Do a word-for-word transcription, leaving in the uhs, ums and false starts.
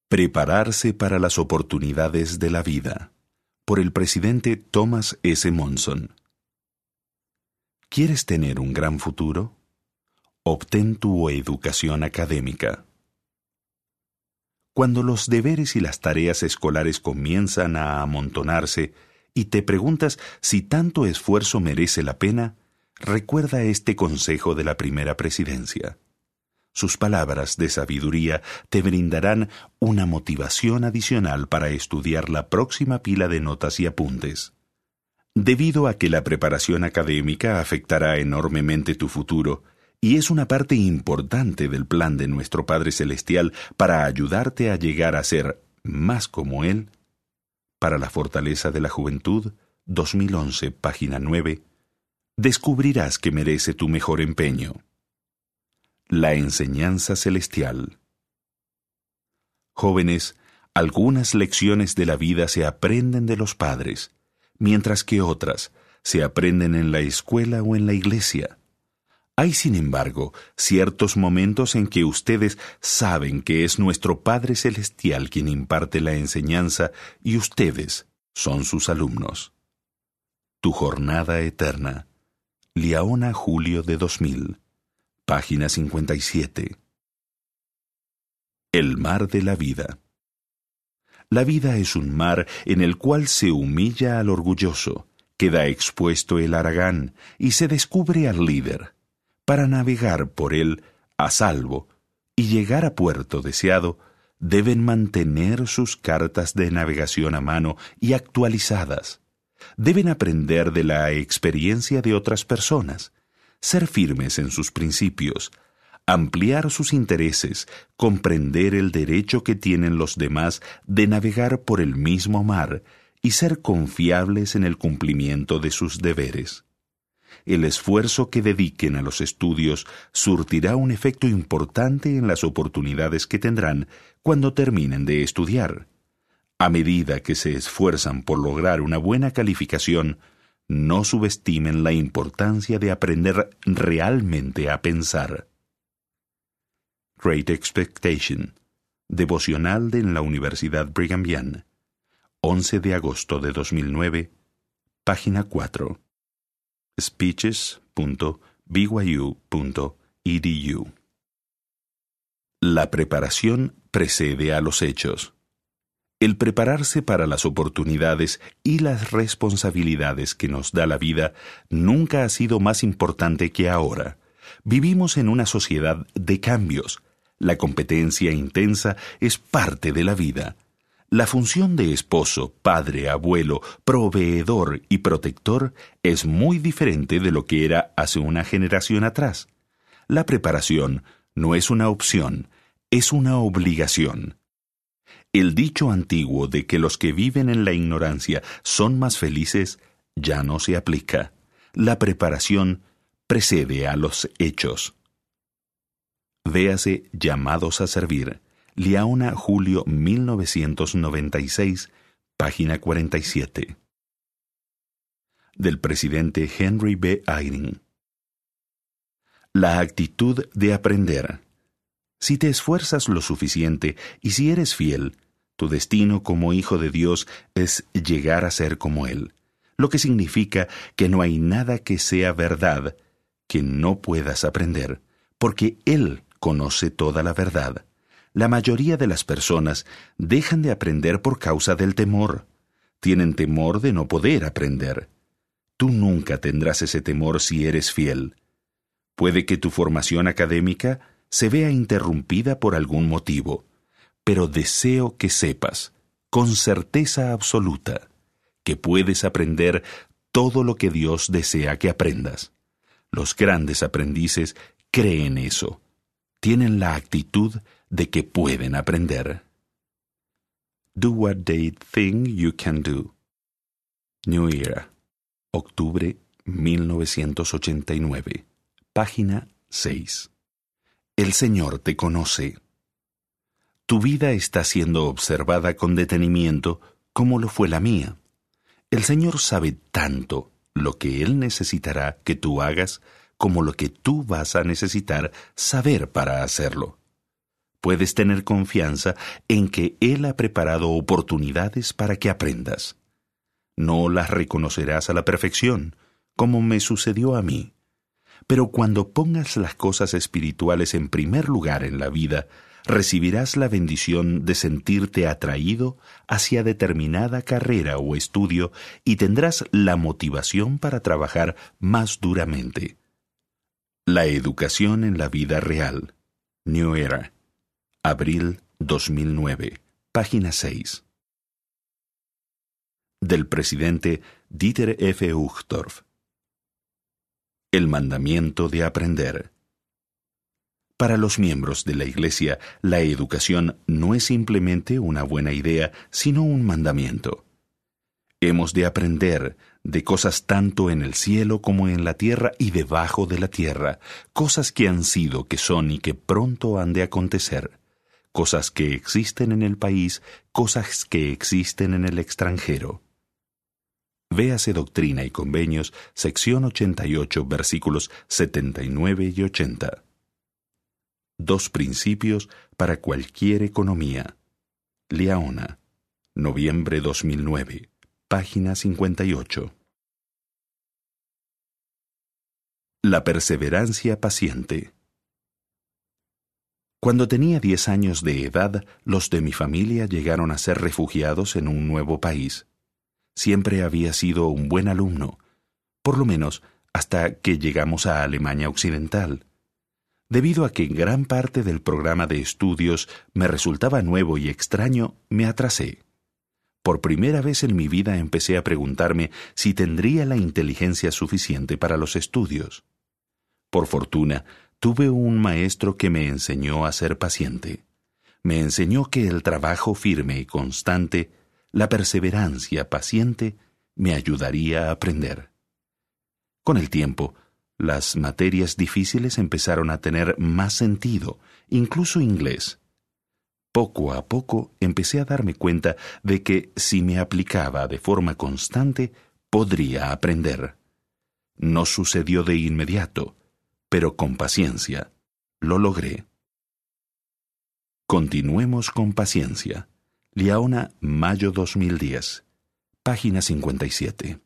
Prepararse para las oportunidades de la vida, por el presidente Thomas S. Monson. ¿Quieres tener un gran futuro? Obtén tu educación académica. Cuando los deberes y las tareas escolares comienzan a amontonarse y te preguntas si tanto esfuerzo merece la pena, recuerda este consejo de la primera presidencia. Sus palabras de sabiduría te brindarán una motivación adicional para estudiar la próxima pila de notas y apuntes. Debido a que la preparación académica afectará enormemente tu futuro, y es una parte importante del plan de nuestro Padre Celestial para ayudarte a llegar a ser más como Él, para la fortaleza de la juventud, dos mil once, página nueve, descubrirás que merece tu mejor empeño. La enseñanza celestial. Jóvenes, algunas lecciones de la vida se aprenden de los padres, mientras que otras se aprenden en la escuela o en la iglesia. Hay, sin embargo, ciertos momentos en que ustedes saben que es nuestro Padre Celestial quien imparte la enseñanza y ustedes son sus alumnos. Tu jornada eterna. Liaona, julio de dos mil. Página cincuenta y siete. El mar de la vida. La vida es un mar en el cual se humilla al orgulloso, queda expuesto el haragán y se descubre al líder. Para navegar por él a salvo y llegar a puerto deseado, deben mantener sus cartas de navegación a mano y actualizadas. Deben aprender de la experiencia de otras personas, ser firmes en sus principios, ampliar sus intereses, comprender el derecho que tienen los demás de navegar por el mismo mar y ser confiables en el cumplimiento de sus deberes. El esfuerzo que dediquen a los estudios surtirá un efecto importante en las oportunidades que tendrán cuando terminen de estudiar. A medida que se esfuerzan por lograr una buena calificación, no subestimen la importancia de aprender realmente a pensar. Great Expectation, devocional de la Universidad Brigham Young, once de agosto de dos mil nueve, página cuatro. speeches punto b y u punto e d u. La preparación precede a los hechos. El prepararse para las oportunidades y las responsabilidades que nos da la vida nunca ha sido más importante que ahora. Vivimos en una sociedad de cambios. La competencia intensa es parte de la vida. La función de esposo, padre, abuelo, proveedor y protector es muy diferente de lo que era hace una generación atrás. La preparación no es una opción, es una obligación. El dicho antiguo de que los que viven en la ignorancia son más felices ya no se aplica. La preparación precede a los hechos. Véase Llamados a servir. Liaona, julio mil novecientos noventa y seis, página cuarenta y siete. Del presidente Henry B. Eyring. La actitud de aprender. Si te esfuerzas lo suficiente y si eres fiel, tu destino como hijo de Dios es llegar a ser como Él, lo que significa que no hay nada que sea verdad que no puedas aprender, porque Él conoce toda la verdad. La mayoría de las personas dejan de aprender por causa del temor. Tienen temor de no poder aprender. Tú nunca tendrás ese temor si eres fiel. Puede que tu formación académica se vea interrumpida por algún motivo, pero deseo que sepas, con certeza absoluta, que puedes aprender todo lo que Dios desea que aprendas. Los grandes aprendices creen eso. Tienen la actitud de que pueden aprender. Do what they think you can do. New Era, octubre mil novecientos ochenta y nueve, página seis. El Señor te conoce. Tu vida está siendo observada con detenimiento como lo fue la mía. El Señor sabe tanto lo que Él necesitará que tú hagas como lo que tú vas a necesitar saber para hacerlo. Puedes tener confianza en que Él ha preparado oportunidades para que aprendas. No las reconocerás a la perfección, como me sucedió a mí. Pero cuando pongas las cosas espirituales en primer lugar en la vida, recibirás la bendición de sentirte atraído hacia determinada carrera o estudio y tendrás la motivación para trabajar más duramente. La educación en la vida real. New Era. Abril dos mil nueve. Página seis. Del presidente Dieter F. Uchtdorf. El mandamiento de aprender. Para los miembros de la Iglesia, la educación no es simplemente una buena idea, sino un mandamiento. Hemos de aprender de cosas tanto en el cielo como en la tierra y debajo de la tierra, cosas que han sido, que son y que pronto han de acontecer, cosas que existen en el país, cosas que existen en el extranjero. Véase Doctrina y Convenios, sección ochenta y ocho, versículos setenta y nueve y ochenta. Dos principios para cualquier economía. Liaona, noviembre dos mil nueve, página cincuenta y ocho. La perseverancia paciente. Cuando tenía diez años de edad, los de mi familia llegaron a ser refugiados en un nuevo país. Siempre había sido un buen alumno, por lo menos hasta que llegamos a Alemania Occidental. Debido a que gran parte del programa de estudios me resultaba nuevo y extraño, me atrasé. Por primera vez en mi vida empecé a preguntarme si tendría la inteligencia suficiente para los estudios. Por fortuna, tuve un maestro que me enseñó a ser paciente. Me enseñó que el trabajo firme y constante, la perseverancia paciente, me ayudaría a aprender. Con el tiempo, las materias difíciles empezaron a tener más sentido, incluso inglés. Poco a poco empecé a darme cuenta de que si me aplicaba de forma constante, podría aprender. No sucedió de inmediato, pero con paciencia lo logré. Continuemos con paciencia. Liaona, mayo dos mil diez. Página cincuenta y siete.